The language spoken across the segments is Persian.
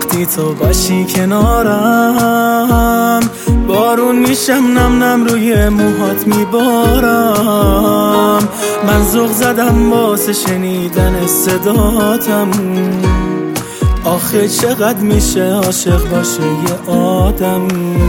وقتی تو باشی کنارم، بارون میشم نم نم روی موهات میبارم. من ذوق زدم واسه شنیدن صداتم، آخه چقدر میشه عاشق باشه یه آدم.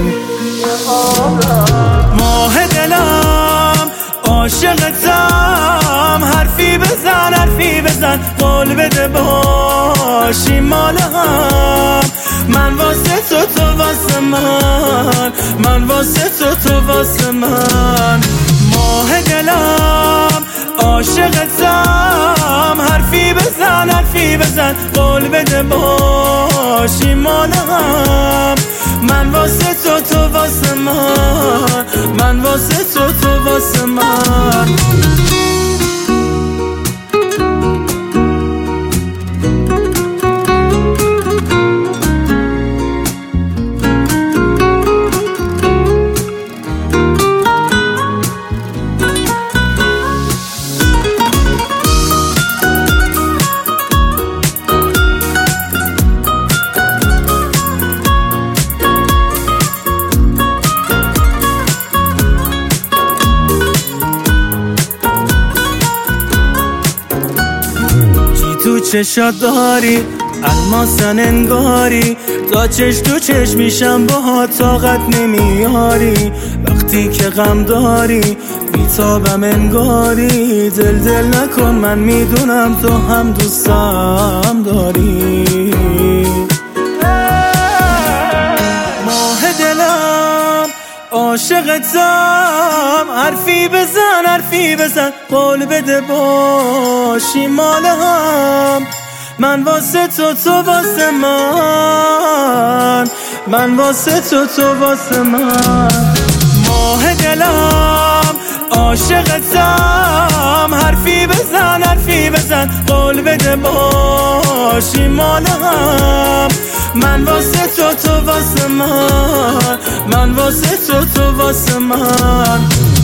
ماه دلم عاشقتم، حرفی بزن قول بده باشی مال هم. من واسه تو واسه من واسه تو واسه من. ماه دلم عاشقتم، حرفی بزن قول بده باشی مال هم. من واسه تو واسه من واسه تو واسه من. تو چشات داری الماسن انگاری، تا چش تو چش میشم با طاقت نمیاری. وقتی که غم داری بیتابم انگاری، دل نکن من میدونم تو هم دوستم داری. ماه دلم عاشقتم، حرفی بزن قول بده باشی مال هم. من واسه تو واسه من واسه تو واسه من. ماه دلم عاشقتم، حرفی بزن قول بده باشی مال هم. من واسه تو واسه من واسه تو واسه من.